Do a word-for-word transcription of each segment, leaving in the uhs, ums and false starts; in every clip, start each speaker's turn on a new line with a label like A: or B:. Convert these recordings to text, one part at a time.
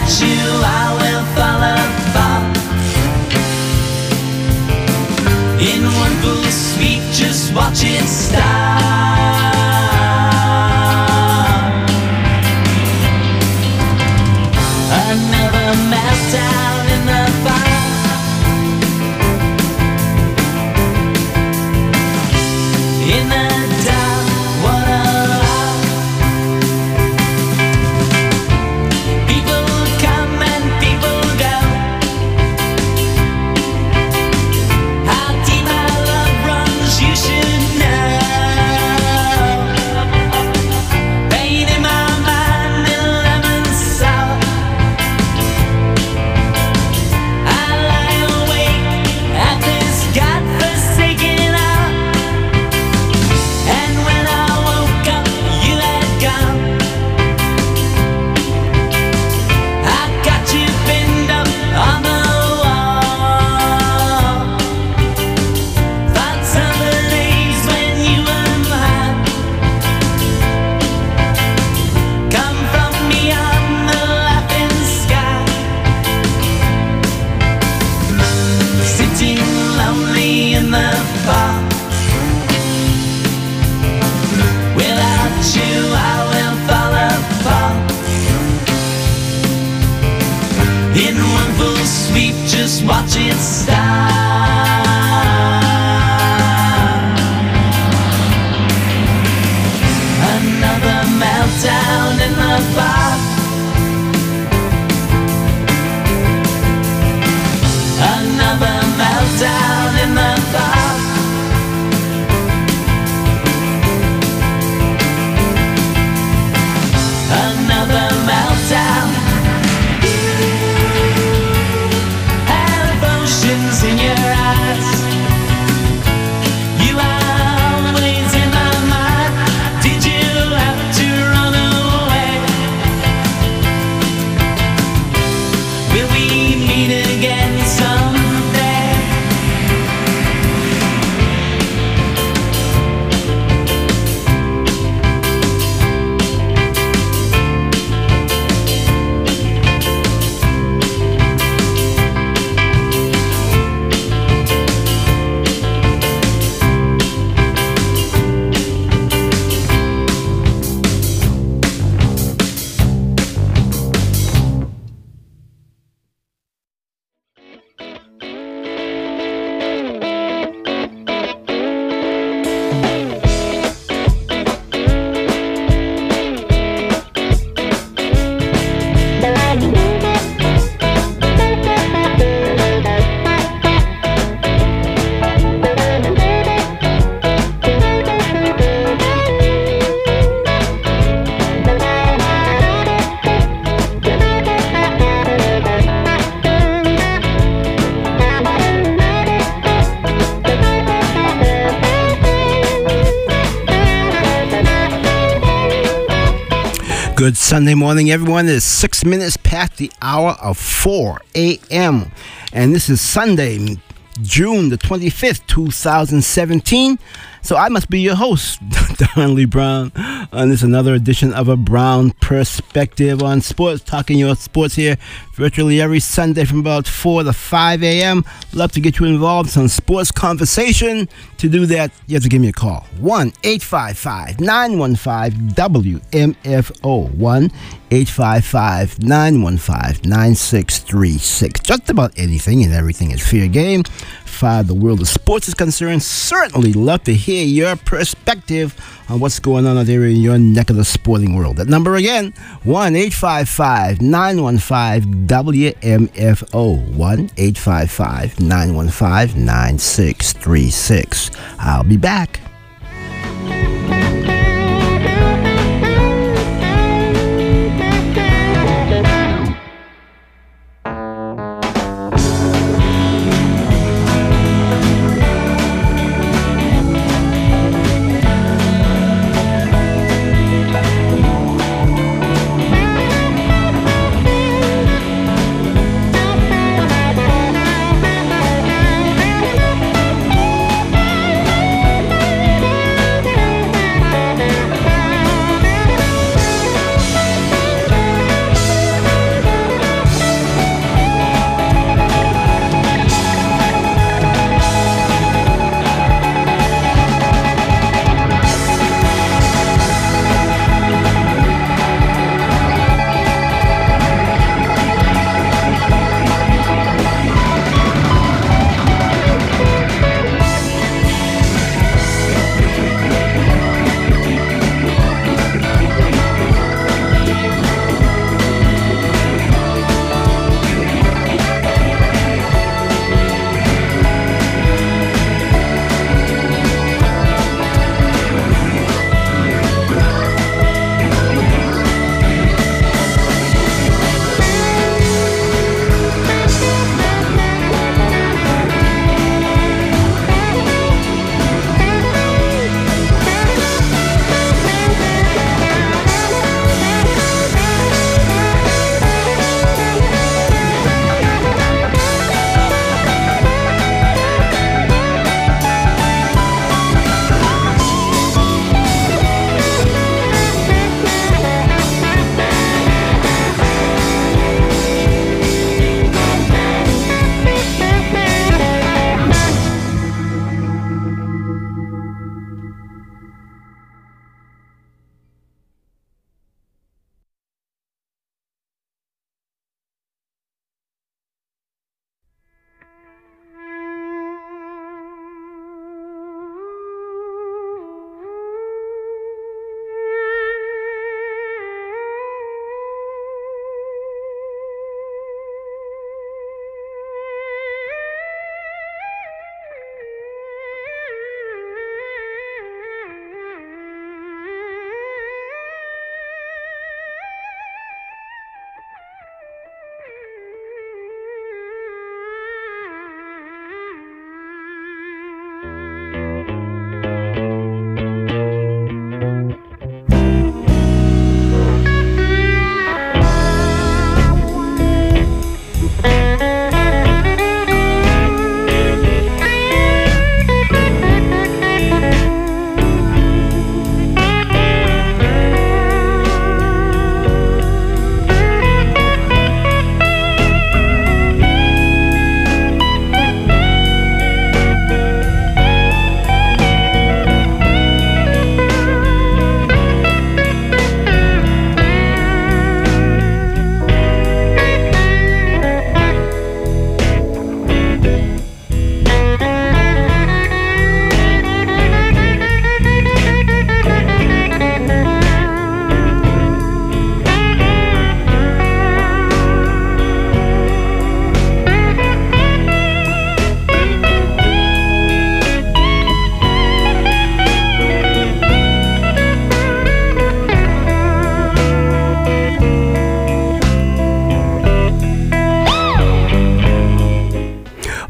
A: you I will fall apart. In one full sweep, just watch it start. Another meltdown in the bar. In the dark, what a lie. People come and people go. How deep our love runs, you should know. Pain in my mind, eleven sour. I lie awake at this godforsaken hour. And when I woke up, you had gone. I got you pinned up on the wall. Thoughts of the days when you were mine. Come from beyond the laughing sky. Sitting lonely in the park. Without you I will fall apart. In one full sweep, just watch it start. Another meltdown in the bar. Another meltdown in the bar. Another meltdown. Have oceans in your eyes. You are always in my mind. Did you have to run away? Will we meet again someday?
B: Good Sunday morning, everyone. It is six minutes past the hour of four a.m. And this is Sunday, June the twenty-fifth, two thousand seventeen. So I must be your host, Don Lee Brown, on this another edition of A Brown Perspective on Sports, talking your sports here virtually every Sunday from about four to five a.m. Love to get you involved in some sports conversation. To do that, you have to give me a call. one eight five five, nine one five, W M F O. one eight five five, nine one five, nine six three six. Just about anything and everything is fair game. Far the world of sports is concerned, certainly love to hear your perspective on what's going on out there in your neck of the sporting world. That number again, one eight five five, nine one five, W M F O. one eight five five, nine one five, nine six three six. I'll be back.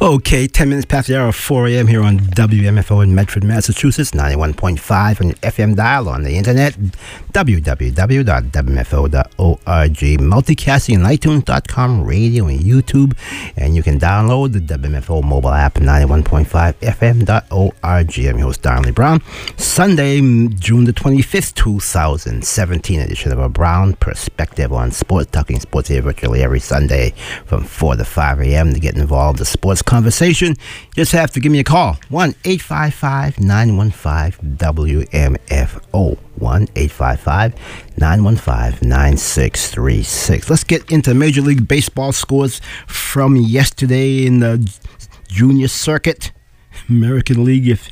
B: Okay, ten minutes past the hour of four a.m. here on W M F O in Medford, Massachusetts, ninety-one point five on your F M dial, on the internet, w w w dot w m f o dot org, multicasting on iTunes dot com, radio and YouTube, and you can download the W M F O mobile app, ninety-one point five f m dot org. I'm your host, Darnley Brown. Sunday, June the twenty-fifth, two thousand seventeen, edition of a Brown Perspective on Sports, talking sports here virtually every Sunday from four to five a.m. to get involved in the sports conversation. Just have to give me a call, one eight five five, nine one five, W M F O, one eight five five, nine one five, nine six three six. Let's get into Major League Baseball scores from yesterday in the junior circuit, American League, if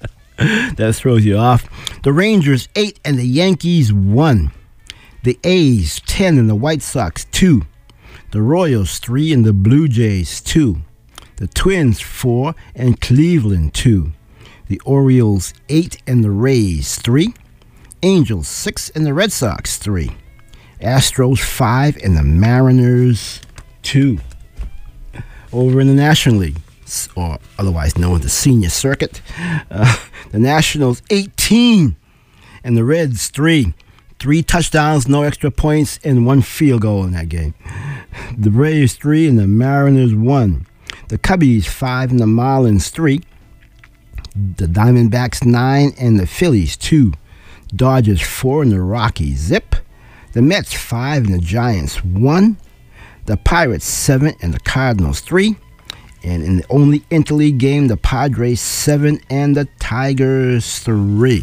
B: that throws you off. The Rangers eight and the Yankees one. The A's ten and the White Sox two. The Royals three and the Blue Jays two. The Twins four and Cleveland two. The Orioles eight and the Rays three. Angels six and the Red Sox three. Astros five and the Mariners two. Over in the National League, or otherwise known as the senior circuit, uh, the Nationals eighteen and the Reds three. Three touchdowns, no extra points, and one field goal in that game. The Braves three and the Mariners one. The Cubbies five and the Marlins three. The Diamondbacks nine and the Phillies two. Dodgers four and the Rockies zip. The Mets five and the Giants one. The Pirates seven and the Cardinals three. And in the only interleague game, the Padres seven and the Tigers three.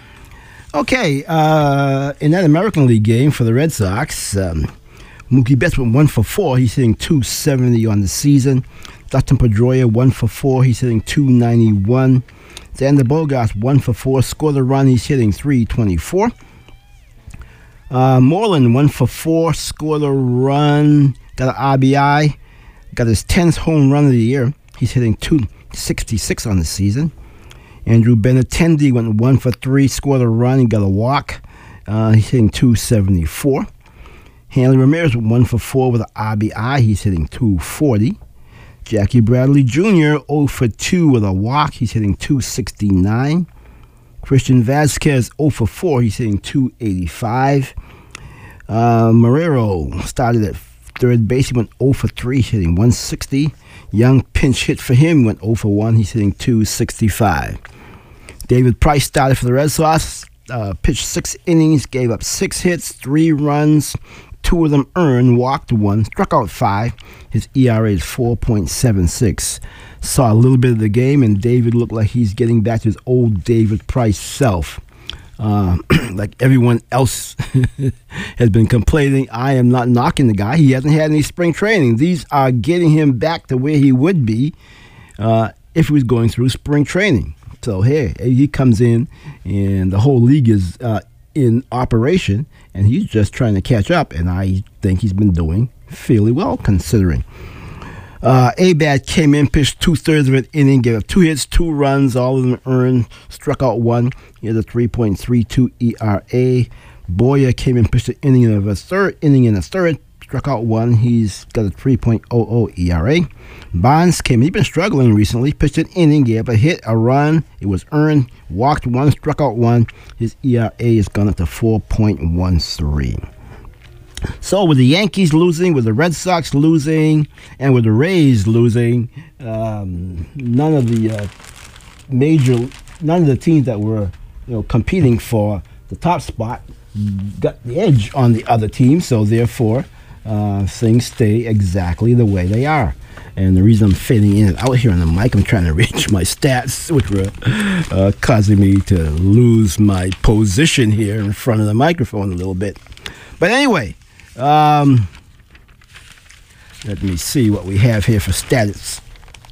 B: Okay, uh, in that American League game for the Red Sox, um, Mookie Betts went one for four. He's hitting two seventy on the season. Dustin Pedroia one for four. He's hitting two ninety-one. Xander Bogaerts one for four. Scored a run. He's hitting three twenty-four. Uh, Moreland one for four. Scored a run. Got an R B I. Got his tenth home run of the year. He's hitting two sixty-six on the season. Andrew Benintendi went one for three, scored a run, he got a walk. Uh, he's hitting two seventy-four. Hanley Ramirez went one for four with an R B I. He's hitting two forty. Jackie Bradley Junior zero for two with a walk. He's hitting two sixty-nine. Christian Vasquez zero for four. He's hitting two eighty-five. Uh, Marrero started at third base. He went zero for three, hitting one sixty. Young pinch hit for him, went zero for one. He's hitting two sixty-five. David Price started for the Red Sox, uh, pitched six innings, gave up six hits, three runs, two of them earned, walked one, struck out five. His E R A is four point seven six. Saw a little bit of the game, and David looked like he's getting back to his old David Price self. Uh, like everyone else has been complaining, I am not knocking the guy. He hasn't had any spring training. These are getting him back to where he would be uh, if he was going through spring training. So, hey, he comes in, and the whole league is uh, in operation, and he's just trying to catch up, and I think he's been doing fairly well considering. Uh, Abad came in, pitched two-thirds of an inning, gave up two hits, two runs, all of them earned, struck out one. He has a three point three two E R A. Boyer came in, pitched an inning of a third, inning and a third, struck out one. He's got a three point oh oh E R A. Bonds came in, he's been struggling recently, pitched an inning, gave up a hit, a run, it was earned, walked one, struck out one. His E R A has gone up to four point one three. So with the Yankees losing, with the Red Sox losing, and with the Rays losing, um, none of the uh, major, none of the teams that were, you know, competing for the top spot got the edge on the other team. So therefore, uh, things stay exactly the way they are. And the reason I'm fading in and out here on the mic, I'm trying to reach my stats, which were uh, causing me to lose my position here in front of the microphone a little bit. But anyway. Um, let me see what we have here for stats.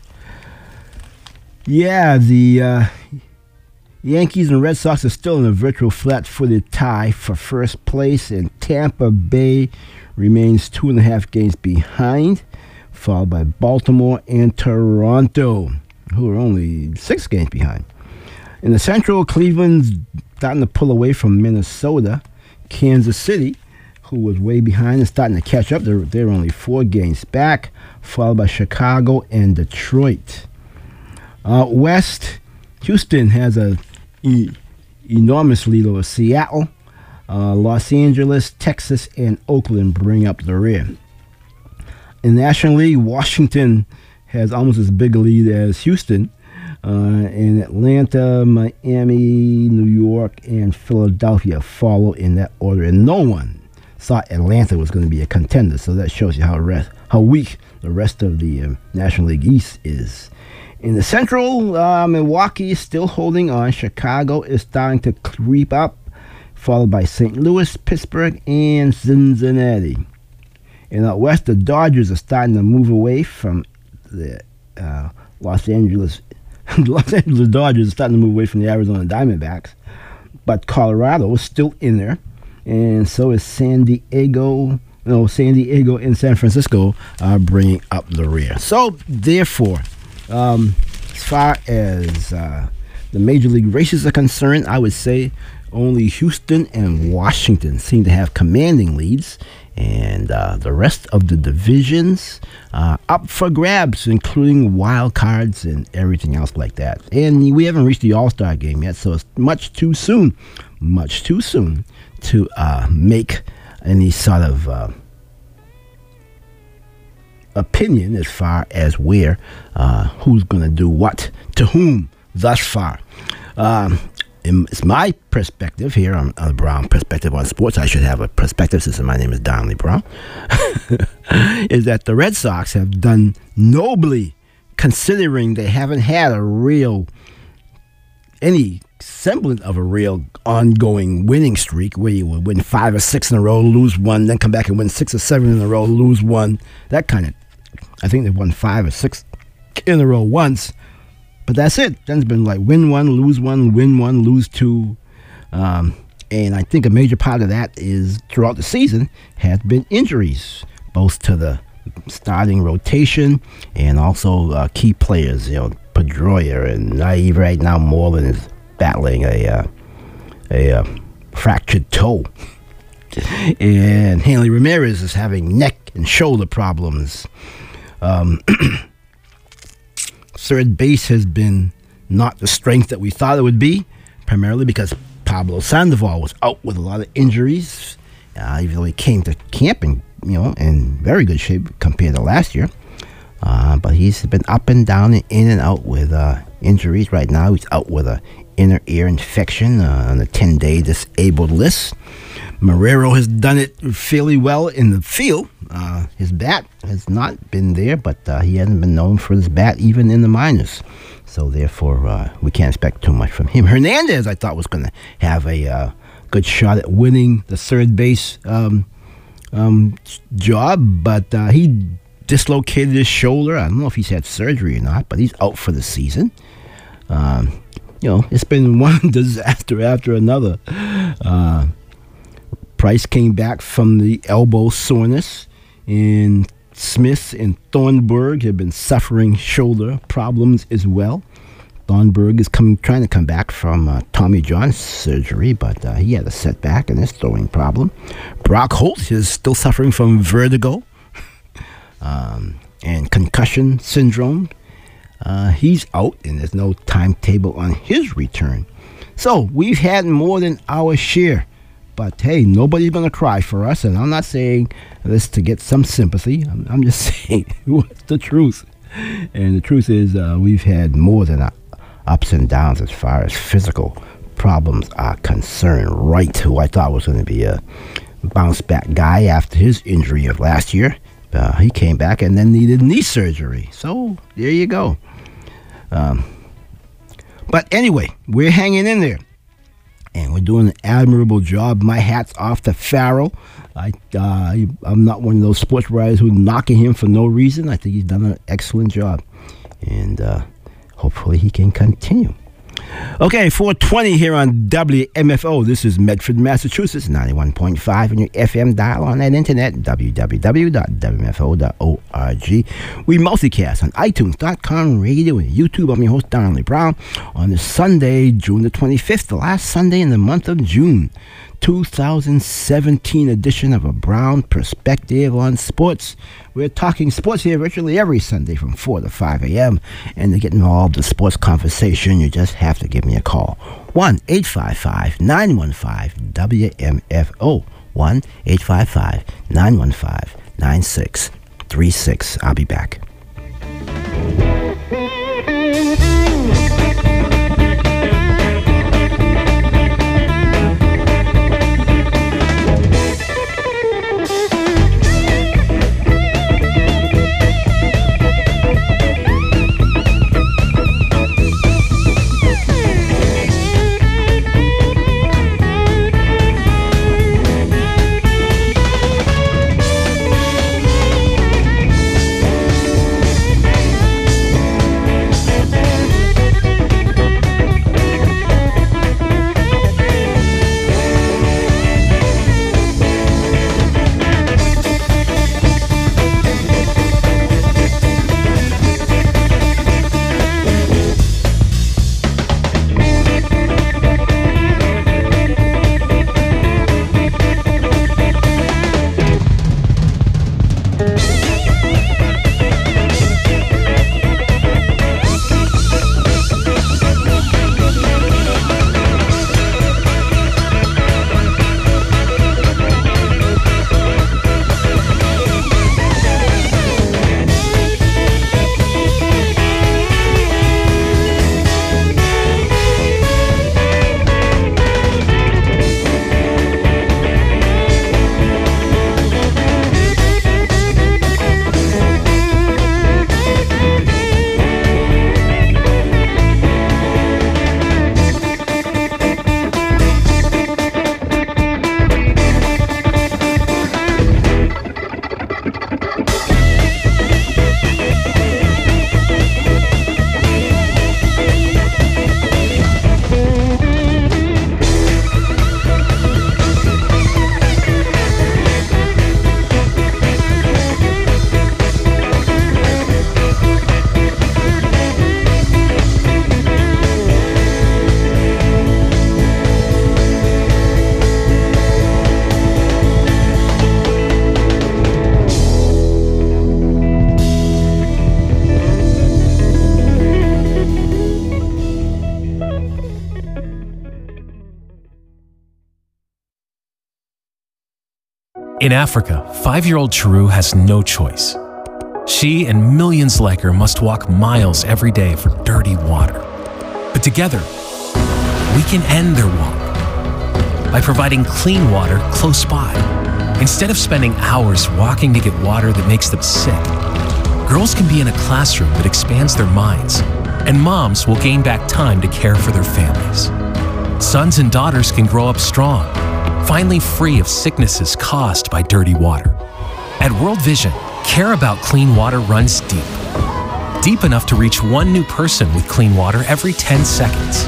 B: Yeah, the uh, Yankees and Red Sox are still in a virtual flat-footed tie for first place, and Tampa Bay remains two and a half games behind, followed by Baltimore and Toronto, who are only six games behind. In the Central, Cleveland's starting to pull away from Minnesota. Kansas City, who was way behind, is starting to catch up. They're, they're only four games back, followed by Chicago and Detroit. Out west, Houston has a e- enormous lead over Seattle. Uh, Los Angeles, Texas, and Oakland bring up the rear. In the National League, Washington has almost as big a lead as Houston. Uh, and Atlanta, Miami, New York, and Philadelphia follow in that order. And no one thought Atlanta was going to be a contender, so that shows you how rest, how weak the rest of the uh, National League East is. In the Central, uh, Milwaukee is still holding on. Chicago is starting to creep up, followed by Saint Louis, Pittsburgh, and Cincinnati. In out west, the Dodgers are starting to move away from the uh, Los Angeles. Los Angeles Dodgers are starting to move away from the Arizona Diamondbacks, but Colorado is still in there, and so is San Diego. No, San Diego and San Francisco are bringing up the rear. So, therefore, um, as far as uh, the major league races are concerned, I would say only Houston and Washington seem to have commanding leads, and uh, the rest of the divisions uh, up for grabs, including wild cards and everything else like that. And we haven't reached the All-Star game yet, so it's much too soon, much too soon to uh, make any sort of uh, opinion as far as where, uh, who's going to do what to whom thus far. Um, It's my perspective here on uh, Brown Perspective on Sports. I should have a perspective since my name is Donnelly Brown. Is that the Red Sox have done nobly, considering they haven't had a real, any semblance of a real ongoing winning streak where you would win five or six in a row, lose one, then come back and win six or seven in a row, lose one. That kind of, I think they've won five or six in a row once. But that's it. Then it's been like win one, lose one, win one, lose two. Um, and I think a major part of that is throughout the season has been injuries, both to the starting rotation and also uh, key players. You know, Pedroia and Naive right now, Moreland is battling a, uh, a uh, fractured toe. And Hanley Ramirez is having neck and shoulder problems. Um... Third base has been not the strength that we thought it would be, primarily because Pablo Sandoval was out with a lot of injuries, uh, even though he came to camp in, you know, in very good shape compared to last year. Uh, but he's been up and down and in and out with uh, injuries. Right now, he's out with an inner ear infection uh, on the ten-day disabled list. Marrero has done it fairly well in the field. Uh, his bat has not been there, but uh, he hasn't been known for his bat even in the minors. So therefore, uh, we can't expect too much from him. Hernandez, I thought, was going to have a uh, good shot at winning the third base um, um, job, but uh, he dislocated his shoulder. I don't know if he's had surgery or not, but he's out for the season. Um, you know, it's been one disaster after another. Uh, Price came back from the elbow soreness, and Smith and Thornburg have been suffering shoulder problems as well. Thornburg is coming, trying to come back from uh, Tommy John surgery, but uh, he had a setback in his throwing problem. Brock Holt is still suffering from vertigo um, and concussion syndrome. Uh, he's out, and there's no timetable on his return. So we've had more than our share. But hey, nobody's going to cry for us, and I'm not saying this to get some sympathy. I'm, I'm just saying what's the truth. And the truth is uh, we've had more than uh, ups and downs as far as physical problems are concerned. Wright, who I thought was going to be a bounce-back guy after his injury of last year, uh, he came back and then needed knee surgery. So there you go. Um, but anyway, we're hanging in there. And we're doing an admirable job. My hat's off to Farrell. I, uh, I'm not one of those sports writers who's knocking him for no reason. I think he's done an excellent job. And uh, hopefully he can continue. Okay, four twenty here on W M F O. This is Medford, Massachusetts, ninety-one point five on your F M dial on that internet, w w w dot w m f o dot org. We multicast on itunes dot com radio and YouTube. I'm your host, Donnelly Brown, on this Sunday, June the twenty-fifth, the last Sunday in the month of June, two thousand seventeen edition of A Brown Perspective on Sports. We're talking sports here virtually every Sunday from four to five a.m. And to get involved in the sports conversation, you just have to give me a call. one eight five five, nine one five, W M F O. one eight five five, nine one five, nine six three six. I'll be back.
C: In Africa, five-year-old Chiru has no choice. She and millions like her must walk miles every day for dirty water. But together, we can end their walk by providing clean water close by. Instead of spending hours walking to get water that makes them sick, girls can be in a classroom that expands their minds, and moms will gain back time to care for their families. Sons and daughters can grow up strong, finally free of sicknesses caused by dirty water. At World Vision, care about clean water runs deep. Deep enough to reach one new person with clean water every ten seconds.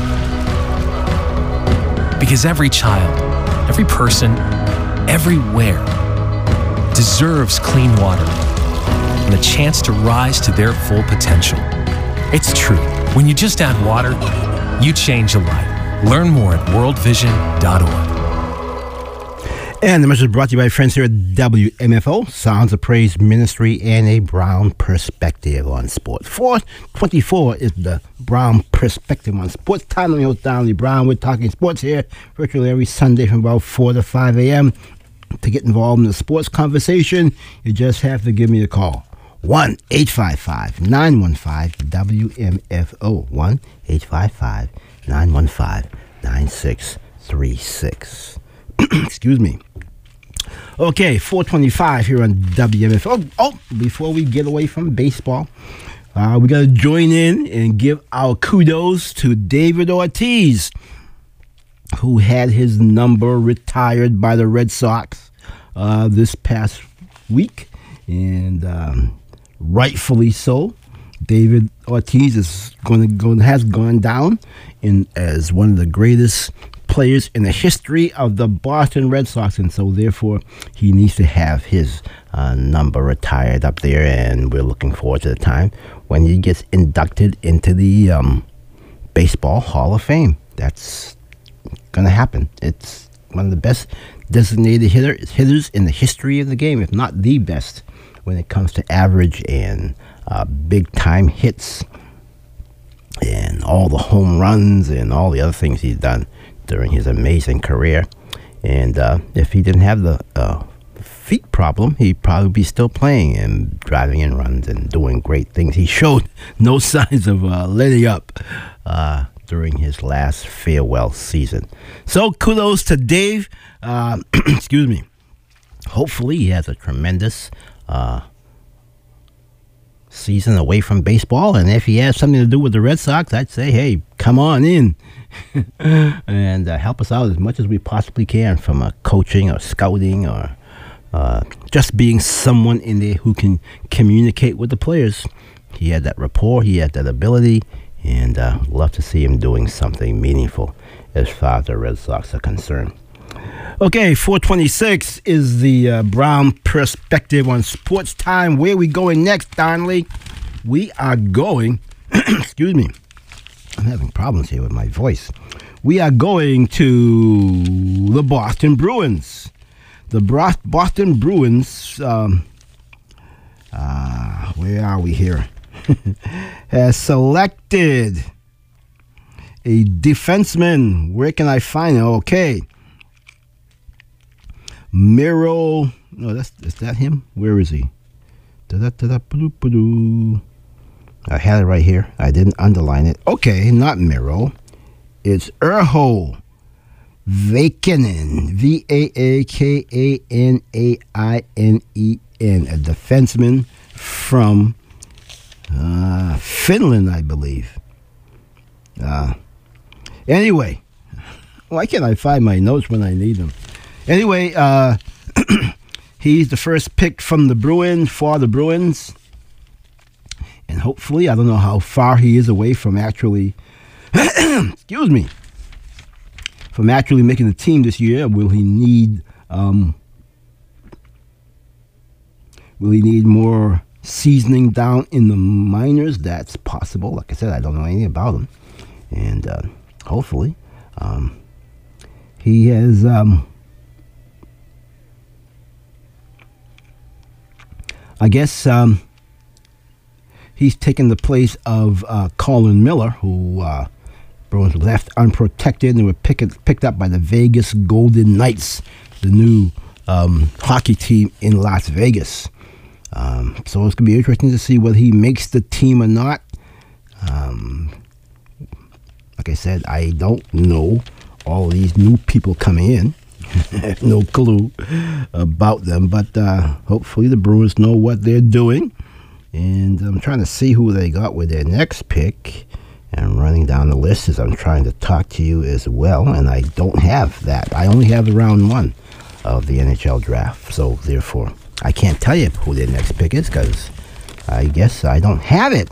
C: Because every child, every person, everywhere deserves clean water and a chance to rise to their full potential. It's true. When you just add water, you change a life. Learn more at world vision dot org.
B: And the message is brought to you by friends here at W M F O, Sounds of Praise Ministry, and A Brown Perspective on Sports. four twenty-four is the Brown Perspective on Sports. Time on your host, Donnie Brown. We're talking sports here virtually every Sunday from about four to five a.m. To get involved in the sports conversation, you just have to give me a call. one eight five five, nine one five, W M F O. one eight five five, nine one five, nine six three six. Excuse me. Okay, four twenty-five here on W M F. Oh, oh before we get away from baseball, uh, we got to join in and give our kudos to David Ortiz, who had his number retired by the Red Sox uh, this past week, and um, rightfully so. David Ortiz is going to go has gone down in as one of the greatest players in the history of the Boston Red Sox, and so therefore he needs to have his uh, number retired up there, and we're looking forward to the time when he gets inducted into the um, Baseball Hall of Fame. That's gonna happen. It's one of the best designated hitter, hitters in the history of the game, if not the best, when it comes to average and uh, big-time hits and all the home runs and all the other things he's done during his amazing career. And uh, if he didn't have the uh, feet problem, he'd probably be still playing and driving in runs and doing great things. He showed no signs of uh, letting up uh, during his last farewell season. So kudos to Dave. Uh, excuse me. Hopefully he has a tremendous uh, season away from baseball. And if he has something to do with the Red Sox, I'd say, hey, come on in. and uh, help us out as much as we possibly can from uh, coaching or scouting or uh, just being someone in there who can communicate with the players. He had that rapport, he had that ability, and uh, love to see him doing something meaningful as far as the Red Sox are concerned. Okay, four twenty-six is the uh, Brown Perspective on Sports Time. Where are we going next, Donnelly? We are going, excuse me, I'm having problems here with my voice. We are going to the Boston Bruins. The Bro- Boston Bruins, um, uh, where are we here? has selected a defenseman. Where can I find it? Okay. Miro. No, that's is that him? Where is he? Da-da-da-da-ba-doo-ba-doo. I had it right here. I didn't underline it. Okay, not Miro. It's Urho Vakanainen. V A A K A N A I N E N. A defenseman from uh, Finland, I believe. Uh, anyway, why can't I find my notes when I need them? Anyway, uh, he's the first pick from the Bruins, for the Bruins. And hopefully, I don't know how far he is away from actually, excuse me, from actually making the team this year. Will he need, um, will he need more seasoning down in the minors? That's possible. Like I said, I don't know anything about him. And uh, hopefully, um, he has, um, I guess, um, he's taken the place of uh, Colin Miller, who uh, Bruins left unprotected and were picked, picked up by the Vegas Golden Knights, the new um, hockey team in Las Vegas. Um, so it's going to be interesting to see whether he makes the team or not. Um, like I said, I don't know all these new people coming in. I have no clue about them, but uh, hopefully the Bruins know what they're doing. And I'm trying to see who they got with their next pick. And running down the list as I'm trying to talk to you as well. And I don't have that. I only have the round one of the N H L draft. So therefore, I can't tell you who their next pick is because I guess I don't have it.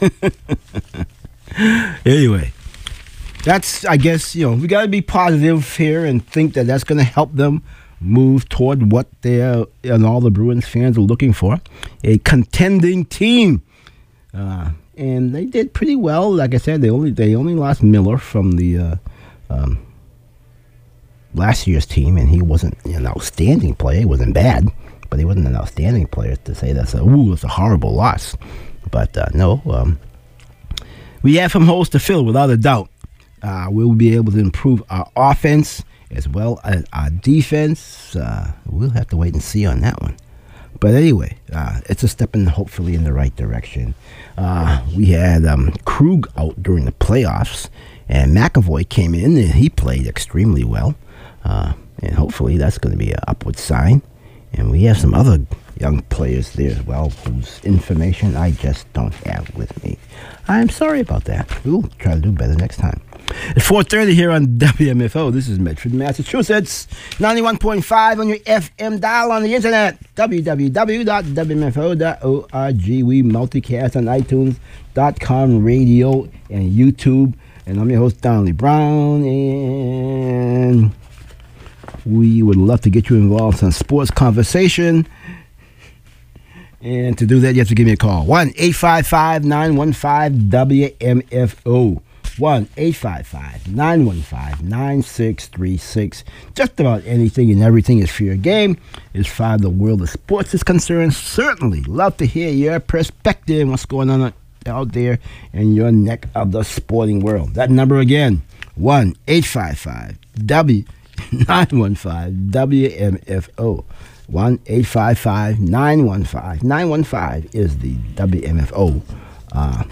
B: Anyway, that's, I guess, you know, we got to be positive here and think that that's going to help them move toward what they're, and all the Bruins fans are looking for, a contending team. Uh, and they did pretty well. Like I said, they only they only lost Miller from the uh, um, last year's team, and he wasn't an outstanding player. He wasn't bad, but he wasn't an outstanding player to say that's a, ooh, it's a horrible loss. But uh, no, um, we have some holes to fill without a doubt. Uh, we'll be able to improve our offense as well as our defense. Uh, we'll have to wait and see on that one. But anyway, uh, it's a step in, hopefully, in the right direction. Uh, we had um, Krug out during the playoffs, and McAvoy came in, and he played extremely well. Uh, and hopefully that's going to be an upward sign. And we have some other young players there as well, whose information I just don't have with me. I'm sorry about that. We'll try to do better next time. It's four thirty here on W M F O. This is Medford, Massachusetts. ninety-one point five on your F M dial on the internet. w w w dot w m f o dot org. We multicast on iTunes dot com, radio, and YouTube. And I'm your host, Donnelly Brown. And we would love to get you involved in some sports conversation. And to do that, you have to give me a call. one eight five five nine one five W M F O. one eight five five, nine one five, nine six three six. Just about anything and everything is fair game as far as the world of sports is concerned. Certainly love to hear your perspective on what's going on out there in your neck of the sporting world. That number again, one eight five five, W nine one five W M F O. one eight five five, nine one five, nine one five is the W M F O uh,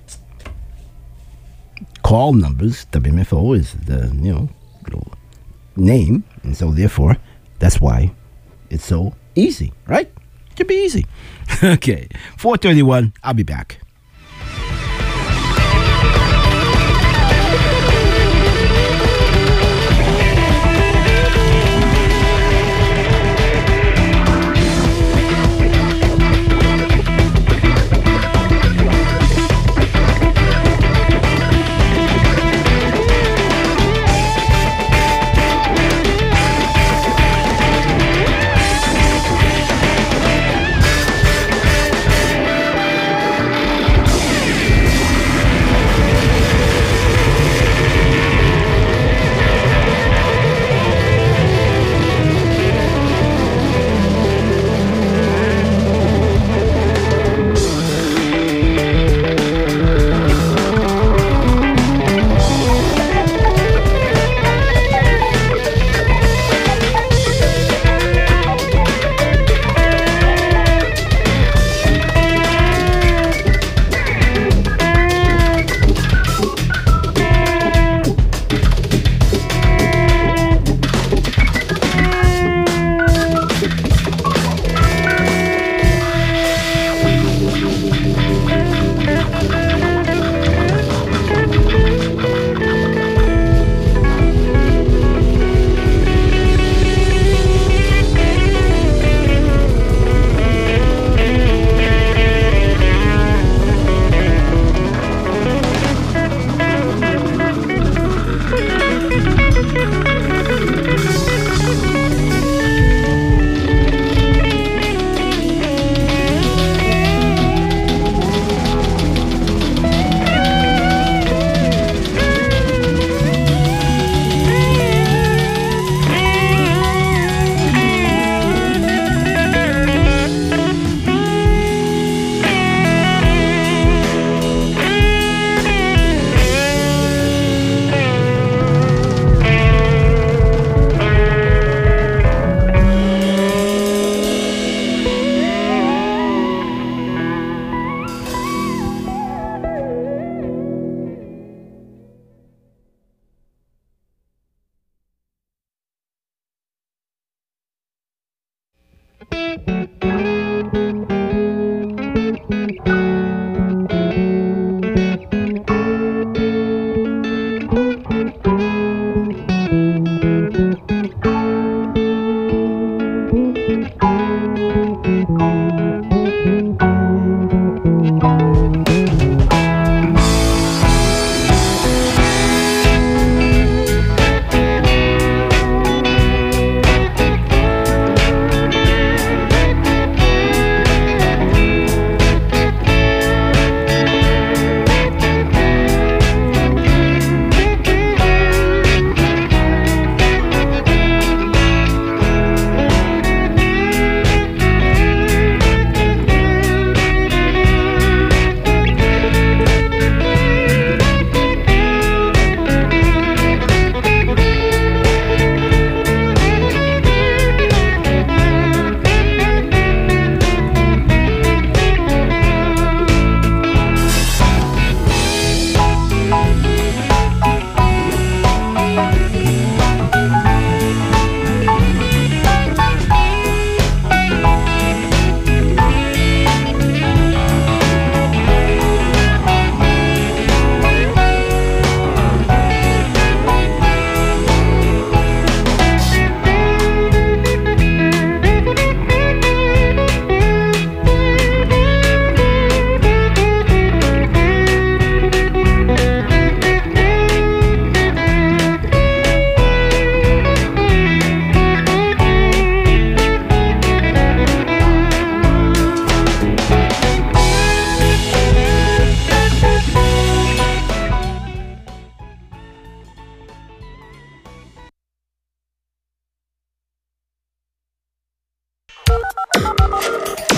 B: call numbers. W M F O is the, you know, name, and so therefore that's why it's so easy, right? It should be easy. Okay, four thirty-one, I'll be back.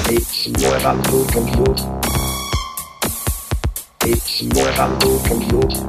D: It's nueva tu compute. It's nueva tu compute.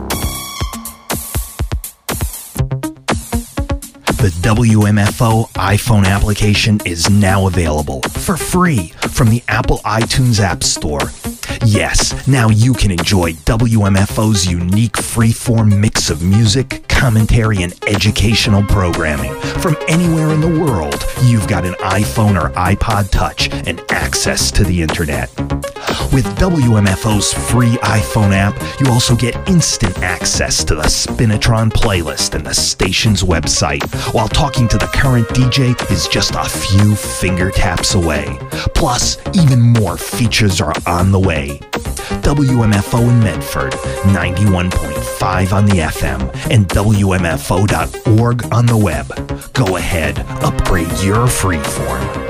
E: The W M F O iPhone application is now available for free from the Apple iTunes App Store. Yes, now you can enjoy W M F O's unique free-form mix of music, commentary, and educational programming from anywhere in the world. You've got an iPhone or iPod Touch and access to the internet. With W M F O's free iPhone app, you also get instant access to the Spinatron playlist and the station's website, while talking to the current D J is just a few finger taps away. Plus, even more features are on the way. W M F O in Medford, ninety-one point five on the F M, and W M F O dot org on the web. Go ahead, upgrade your freeform.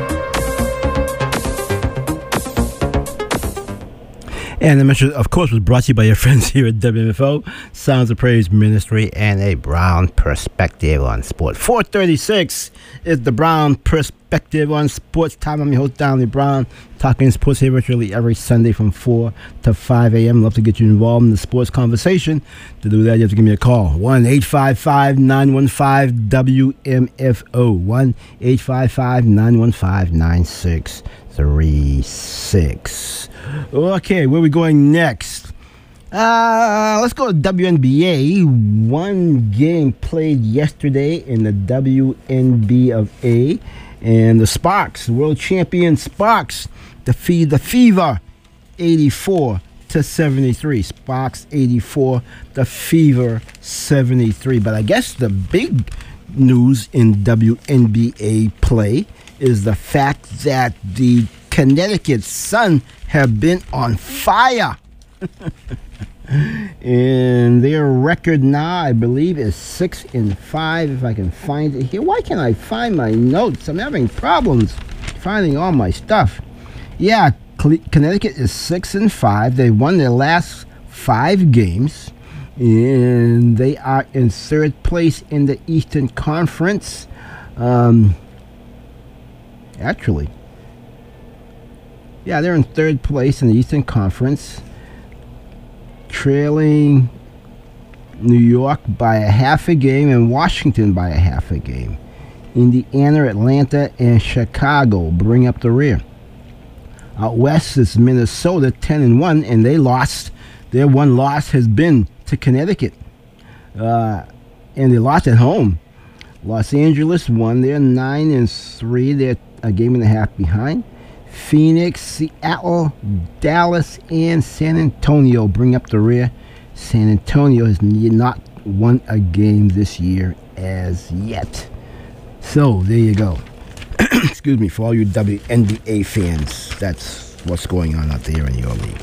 B: And the mission, of course, was brought to you by your friends here at W M F O, Sounds of Praise Ministry, and a Brown Perspective on Sport. four thirty-six is the Brown Perspective on Sports time. I'm your host, Donnie Brown, talking sports here virtually every Sunday from four to five a.m. Love to get you involved in the sports conversation. To do that, you have to give me a call. one eight five five, nine one five, W M F O. one eight five five, nine one five, nine six three six. Okay, where are we going next? Uh, let's go to W N B A. One game played yesterday in the W N B of A. And the Sparks, world champion Sparks, defeat the Fever eighty-four to seventy-three. Sparks eighty-four, the Fever seventy-three. But I guess the big news in W N B A play is the fact that the Connecticut Sun have been on fire. And their record now, I believe, is six and five. If I can find it here. Why can't I find my notes? I'm having problems finding all my stuff. Yeah, Connecticut is six and five. They won their last five games, and they are in third place in the Eastern Conference. Um, actually, yeah, they're in third place in the Eastern Conference, trailing New York by a half a game and Washington by a half a game. Indiana, Atlanta, and Chicago bring up the rear. Out west is Minnesota, ten and one, and they lost. Their one loss has been to Connecticut, uh, and they lost at home. Los Angeles won. They're nine and three. They're a game and a half behind. Phoenix, Seattle, Dallas, and San Antonio bring up the rear. San Antonio has not won a game this year as yet. So, there you go. Excuse me, for all you W N B A fans, that's what's going on out there in your league.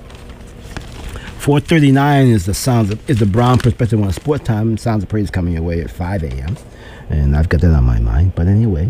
B: four thirty-nine is the sounds of, is the Brown Perspective on Sport time. Sounds of Praise coming away at five a.m. And I've got that on my mind. But anyway,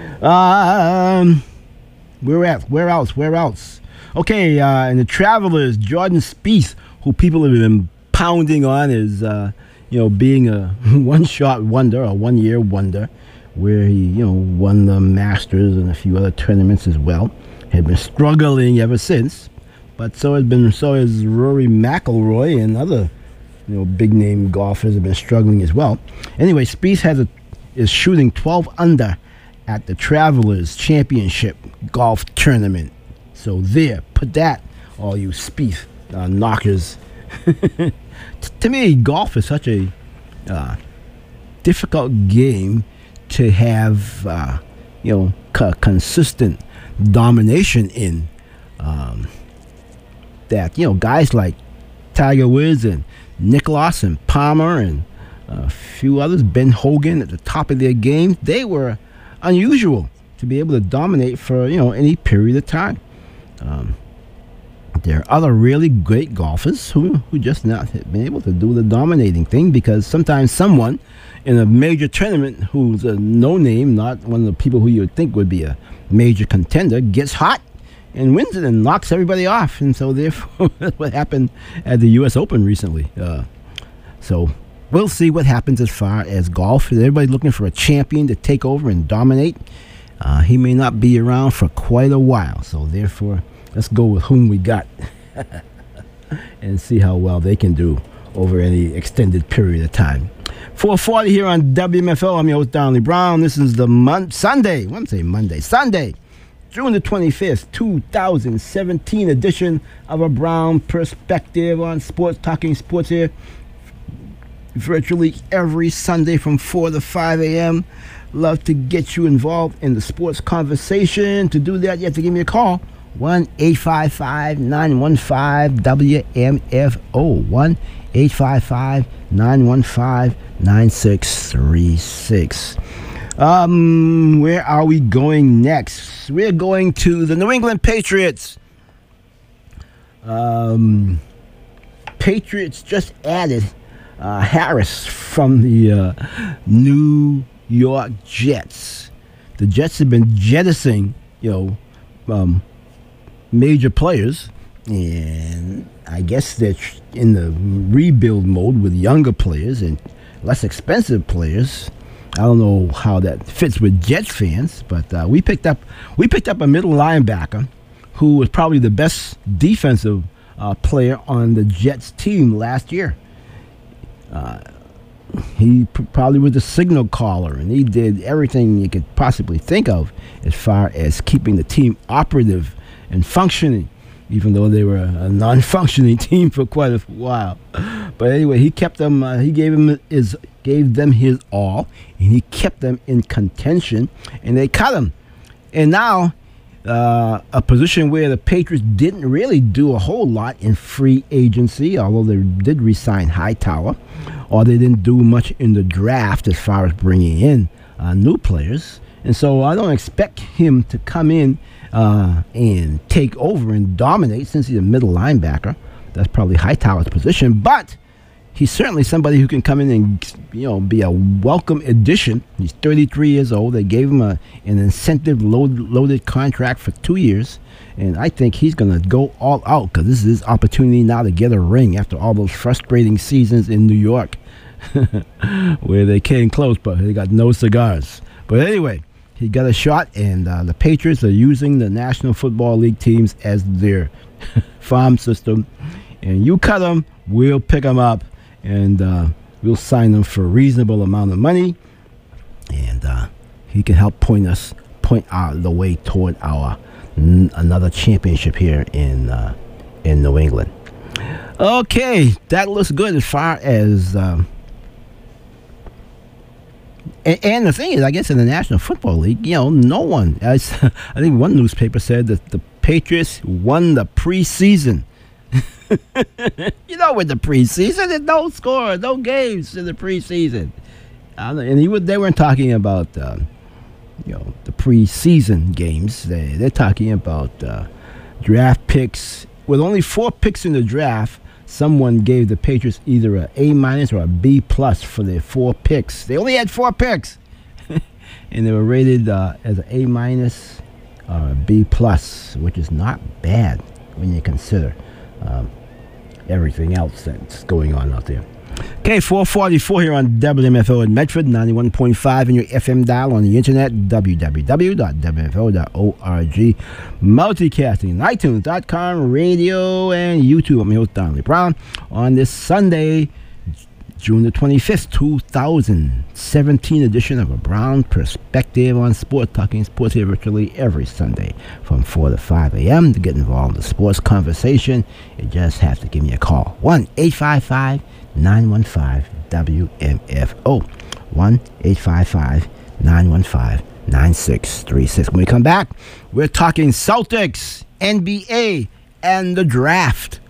B: um, where at? Where else? Where else? Okay, uh, and the Travelers, Jordan Spieth, who people have been pounding on as, uh, you know, being a one-shot wonder, a one-year wonder, where he, you know, won the Masters and a few other tournaments as well. Had been struggling ever since, but so has been so has Rory McIlroy and other, you know, big-name golfers have been struggling as well. Anyway, Spieth has a, is shooting twelve under at the Travelers Championship Golf Tournament. So there, put that, all you Spieth uh, knockers. T- to me, golf is such a uh, difficult game to have, uh, you know, c- consistent domination in. Um, that, you know, guys like Tiger Woods and Nicklaus and Palmer and a few others, Ben Hogan at the top of their game, they were unusual to be able to dominate for, you know, any period of time. Um, there are other really great golfers who, who just not been able to do the dominating thing, because sometimes someone in a major tournament who's a no-name, not one of the people who you would think would be a major contender, gets hot and wins it and knocks everybody off. And so therefore, that's what happened at the U S Open recently. Uh, so we'll see what happens as far as golf. Everybody's looking for a champion to take over and dominate. uh, he may not be around for quite a while. So therefore, let's go with whom we got and see how well they can do over any extended period of time. four forty here on W M F O. I'm your host, Donley Brown. This is the mon- Sunday, I'm saying Monday, Sunday, June the twenty-fifth, two thousand seventeen edition of a Brown Perspective on Sports, talking sports here virtually every Sunday from four to five a.m. Love to get you involved in the sports conversation. To do that, you have to give me a call. one eight five five, nine one five, W M F O. one eight five five, nine one five, nine six three six. Um, where are we going next? We're going to the New England Patriots. Um, Patriots just added uh, Harris from the uh, New York Jets. The Jets have been jettisoning, you know, um, major players, and I guess they're in the rebuild mode with younger players and less expensive players. I don't know how that fits with Jets fans, but uh, we picked up we picked up a middle linebacker who was probably the best defensive uh, player on the Jets team last year. Uh, he p- probably was the signal caller, and he did everything you could possibly think of as far as keeping the team operative and functioning, even though they were a non-functioning team for quite a while. But anyway, he kept them. Uh, he gave him his, gave them his all, and he kept them in contention. And they cut him. And now, uh, a position where the Patriots didn't really do a whole lot in free agency, although they did re-sign Hightower, or they didn't do much in the draft as far as bringing in uh, new players. And so I don't expect him to come in Uh, and take over and dominate, since he's a middle linebacker. That's probably Hightower's position, but he's certainly somebody who can come in and, you know, be a welcome addition. He's thirty-three years old. They gave him a, an incentive load, loaded contract for two years, and I think he's going to go all out, because this is his opportunity now to get a ring after all those frustrating seasons in New York where they came close, but they got no cigars. But anyway, he got a shot, and uh, the Patriots are using the National Football League teams as their farm system. And you cut them, we'll pick them up, and uh, we'll sign them for a reasonable amount of money. And uh, he can help point us, point out the way toward our n- another championship here in uh, in New England. Okay, that looks good as far as. Um, And, and the thing is, I guess in the National Football League, you know, no one, I, I think one newspaper said that the Patriots won the preseason. You know, with the preseason, there's no score, no games in the preseason. Uh, and he would, they weren't talking about, uh, you know, the preseason games. They, they're talking about uh, draft picks. With only four picks in the draft, someone gave the Patriots either a A minus or a B plus for their four picks. They only had four picks, and they were rated uh, as an A minus or a B plus, which is not bad when you consider um, everything else that's going on out there. Okay, four forty-four here on W M F O in Medford, ninety-one point five in your F M dial, on the internet, w w w dot w m f o dot org, multicasting, iTunes dot com, radio, and YouTube. I'm your host, Donley Brown, on this Sunday, June the twenty-fifth, two thousand seventeen edition of a Brown Perspective on Sports, talking sports here virtually every Sunday from four to five a.m. To get involved in the sports conversation, you just have to give me a call. one eight five five, nine one five, W M F O. one eight five five, nine one five, nine six three six. When we come back, we're talking Celtics, N B A, and the draft.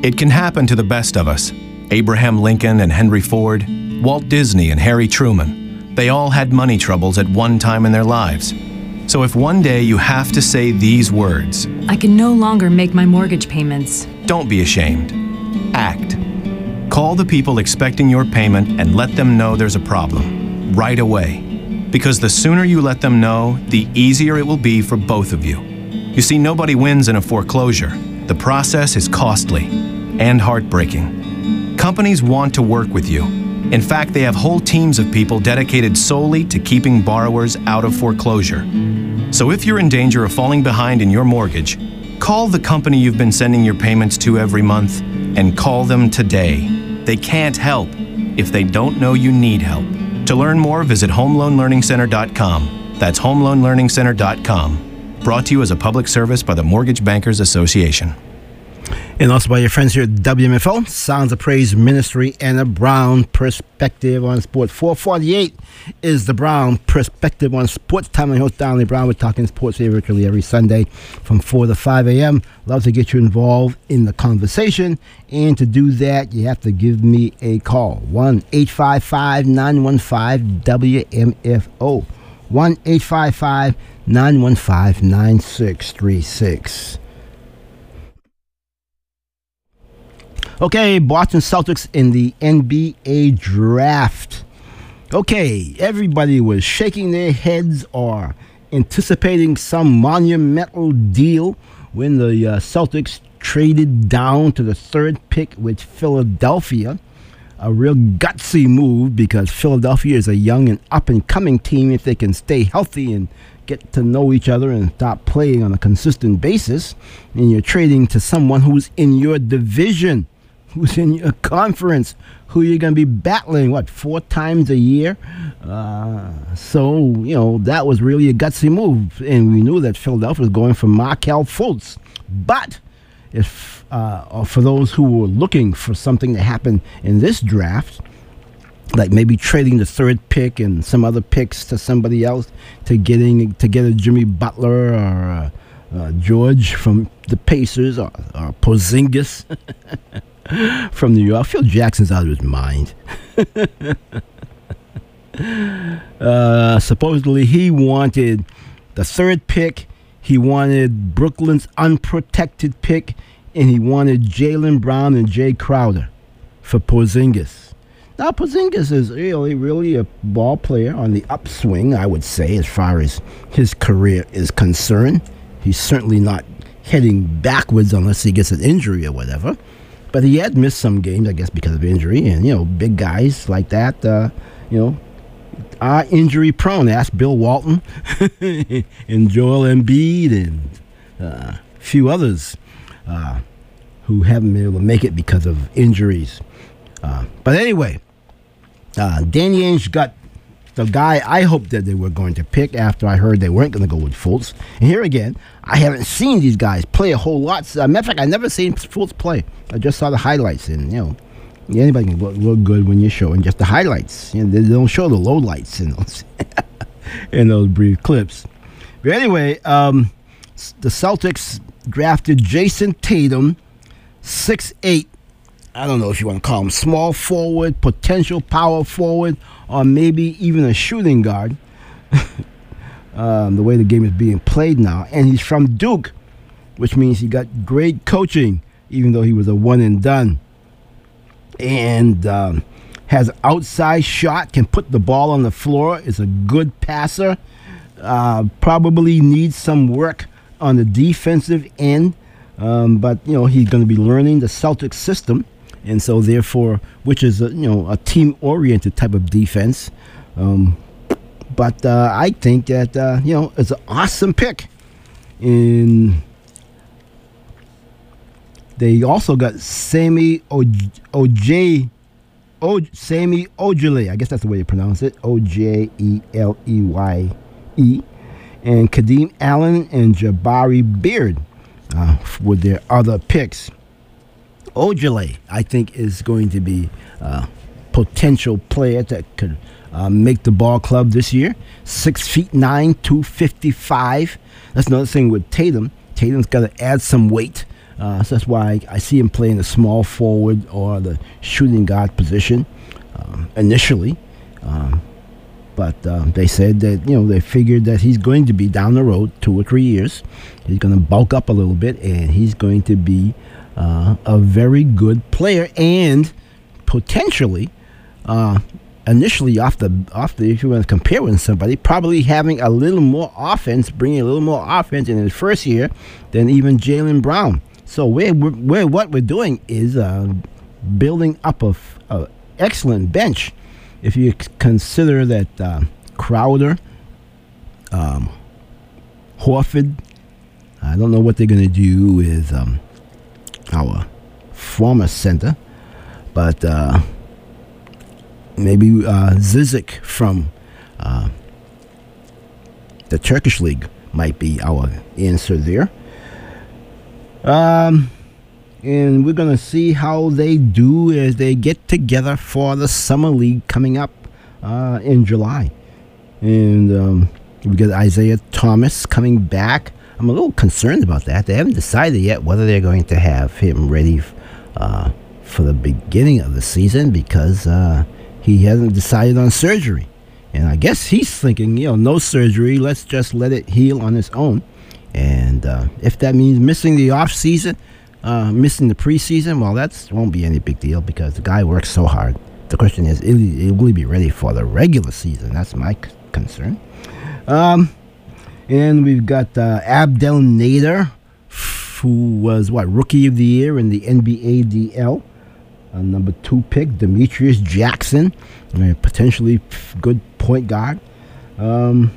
C: It can happen to the best of us. Abraham Lincoln and Henry Ford, Walt Disney and Harry Truman. They all had money troubles at one time in their lives. So if one day you have to say these words,
F: I can no longer make my mortgage payments.
C: don't be ashamed. Act. Call the people expecting your payment and let them know there's a problem right away. Because the sooner you let them know, the easier it will be for both of you. You see, nobody wins in a foreclosure. The process is costly and heartbreaking. Companies want to work with you. In fact, they have whole teams of people dedicated solely to keeping borrowers out of foreclosure. So if you're in danger of falling behind in your mortgage, call the company you've been sending your payments to every month and call them today. They can't help if they don't know you need help. To learn more, visit home loan learning center dot com. That's home loan learning center dot com. Brought to you as a public service by the Mortgage Bankers Association.
B: And also by your friends here at W M F O, Sounds of Praise Ministry, and a Brown Perspective on Sports. four forty-eight is the Brown Perspective on Sports. Time and host Donnelly Brown. We're talking sports here virtually every Sunday from four to five a.m. Love to get you involved in the conversation. And to do that, you have to give me a call. one eight five five nine one five W M F O. one eight five five nine one five nine six three six. Okay, Boston Celtics in the N B A draft. Okay, everybody was shaking their heads or anticipating some monumental deal when the uh, Celtics traded down to the third pick with Philadelphia. A real gutsy move because Philadelphia is a young and up-and-coming team. If they can stay healthy and get to know each other and start playing on a consistent basis, and you're trading to someone who's in your division, who's in your conference, who you're going to be battling, what, four times a year? Uh, so, you know, that was really a gutsy move. And we knew that Philadelphia was going for Markelle Fultz. But if uh, for those who were looking for something to happen in this draft, like maybe trading the third pick and some other picks to somebody else to getting to get a Jimmy Butler or uh, uh, George from the Pacers or, or Porzingis from New York. Phil Jackson's out of his mind. uh, supposedly he wanted the third pick, he wanted Brooklyn's unprotected pick, and he wanted Jaylen Brown and Jay Crowder for Porzingis. Now, Porzingis is really, really a ball player on the upswing, I would say, as far as his career is concerned. He's certainly not heading backwards unless he gets an injury or whatever. But he had missed some games, I guess, because of injury. And, you know, big guys like that, uh, you know, are injury prone. Ask Bill Walton and Joel Embiid and uh, a few others uh, who haven't been able to make it because of injuries. Uh, but anyway, uh, Danny Ainge got the guy I hoped that they were going to pick after I heard they weren't going to go with Fultz. And here again, I haven't seen these guys play a whole lot. As a matter of fact, I've never seen Fultz play. I just saw the highlights, and, you know, anybody can look, look good when you're showing just the highlights. You know, they don't show the lowlights in those, in those brief clips. But anyway, um, the Celtics drafted Jason Tatum, six eight. I don't know if you want to call him small forward, potential power forward, or maybe even a shooting guard. um, the way the game is being played now. And he's from Duke, which means he got great coaching, even though he was a one and done. And um, has an outside shot, can put the ball on the floor, is a good passer. Uh, probably needs some work on the defensive end. Um, but, you know, he's going to be learning the Celtics system. And so, therefore, which is, a, you know, a team-oriented type of defense. Um, but uh, I think that, uh, you know, it's an awesome pick. And they also got Semi Oj, Oj, Semi Ojeleye. I guess that's the way you pronounce it. O J E L E Y E. And Kadeem Allen and Jabari Beard uh, with their other picks. Ojeleye, I think, is going to be a potential player that could uh, make the ball club this year. Six feet nine, two fifty-five. That's another thing with Tatum. Tatum's got to add some weight Uh, so that's why I, I see him playing the small forward or the shooting guard position um, initially. Um, but um, they said that, you know, they figured that he's going to be down the road two or three years. He's going to bulk up a little bit, and he's going to be uh, a very good player, and potentially, uh, initially off the off the if you want to compare with somebody, probably having a little more offense, bringing a little more offense in his first year than even Jaylen Brown. So we're, we're what we're doing is uh, building up a, a excellent bench. If you c- consider that uh, Crowder, um, Horford, I don't know what they're going to do with um, our former center, but uh, maybe uh, Zizic from uh, the Turkish League might be our answer there. Um, and we're going to see how they do as they get together for the Summer League coming up uh, in July. And um, we got Isaiah Thomas coming back. I'm a little concerned about that. They haven't decided yet whether they're going to have him ready uh, for the beginning of the season because uh, he hasn't decided on surgery. And I guess he's thinking, you know, no surgery. Let's just let it heal on its own. And uh, if that means missing the off season, uh, missing the preseason, well, that won't be any big deal because the guy works so hard. The question is, will he be ready for the regular season? That's my c- concern. Um, and we've got uh, Abdel Nader, who was, what, Rookie of the Year in the N B A D L. Uh, number two pick, Demetrius Jackson, a potentially good point guard. Um...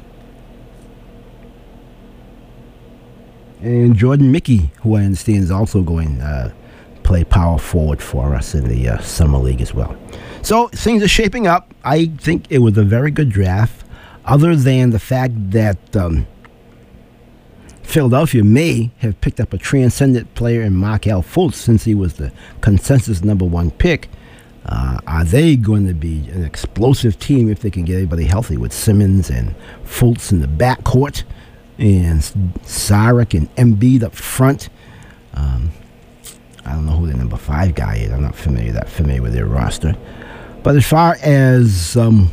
B: And Jordan Mickey, who I understand is also going to uh, play power forward for us in the uh, Summer League as well. So things are shaping up. I think it was a very good draft, other than the fact that um, Philadelphia may have picked up a transcendent player in Markelle Fultz since he was the consensus number one pick. Uh, are they going to be an explosive team if they can get everybody healthy with Simmons and Fultz in the backcourt? And Saric and Embiid up front. Um, I don't know who the number five guy is. I'm not familiar that familiar with their roster. But as far as um,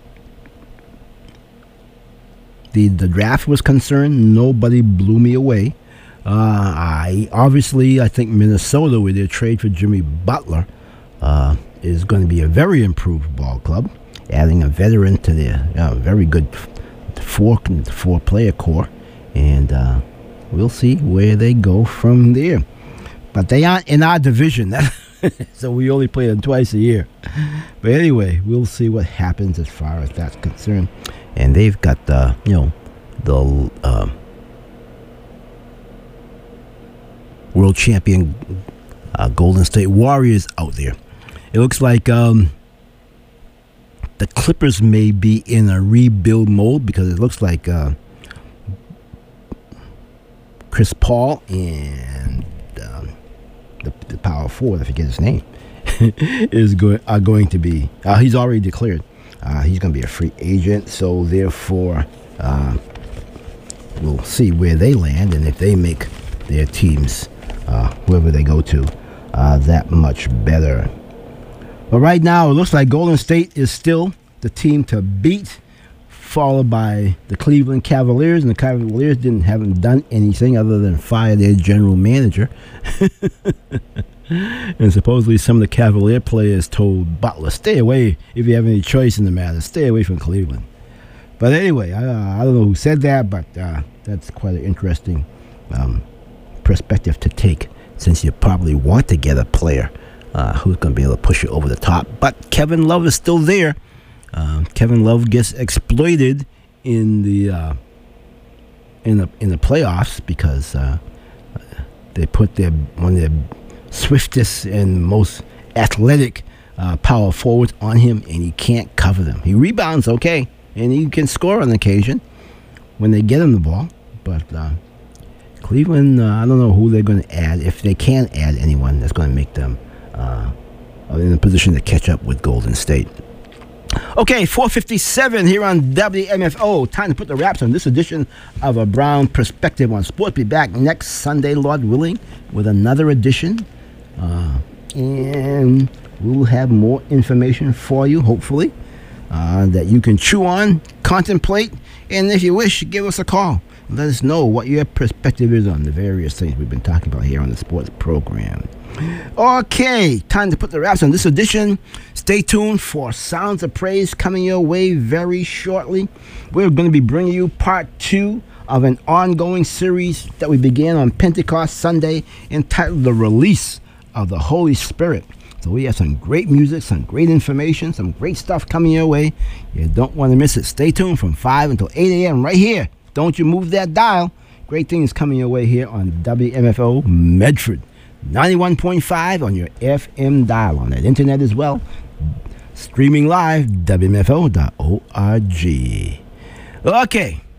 B: the the draft was concerned, nobody blew me away. Uh, I obviously I think Minnesota with their trade for Jimmy Butler uh, is going to be a very improved ball club, adding a veteran to their uh, very good four four player core, and uh, we'll see where they go from there. But they aren't in our division, so we only play them twice a year. But anyway, we'll see what happens as far as that's concerned. And they've got the you know the uh, world champion uh, Golden State Warriors out there. It looks like um, the Clippers may be in a rebuild mode because it looks like uh, Chris Paul and um, the, the power forward, I forget his name, is go- are going to be, uh, he's already declared, uh, he's going to be a free agent. So therefore, uh, we'll see where they land and if they make their teams, uh, wherever they go to, uh, that much better. But right now, it looks like Golden State is still the team to beat, followed by the Cleveland Cavaliers. And the Cavaliers didn't haven't done anything other than fire their general manager. And supposedly some of the Cavalier players told Butler, stay away if you have any choice in the matter. Stay away from Cleveland. But anyway, I, uh, I don't know who said that, but uh, that's quite an interesting um, perspective to take, since you probably want to get a player Uh, who's going to be able to push it over the top. But Kevin Love is still there. Uh, Kevin Love gets exploited in the uh, in the in the playoffs because uh, they put their one of their swiftest and most athletic uh, power forwards on him, and he can't cover them. He rebounds okay, and he can score on occasion when they get him the ball. But uh, Cleveland, uh, I don't know who they're going to add, if they can add anyone that's going to make them Uh, in a position to catch up with Golden State. Okay, four fifty-seven here on W M F O. Time to put the wraps on this edition of A Brown Perspective on Sports. Be back next Sunday, Lord willing, with another edition. Uh, and we'll have more information for you, hopefully, uh, that you can chew on, contemplate, and if you wish, give us a call. Let us know what your perspective is on the various things we've been talking about here on the sports program. Okay, time to put the wraps on this edition. Stay tuned for Sounds of Praise coming your way very shortly. We're going to be bringing you part two of an ongoing series that we began on Pentecost Sunday entitled The Release of the Holy Spirit. So we have some great music, some great information, some great stuff coming your way. You don't want to miss it. Stay tuned from five until eight a.m. right here. Don't you move that dial. Great things coming your way here on W M F O Medford. ninety-one point five on your F M dial, on that internet as well. Streaming live, W M F O dot org. Okay.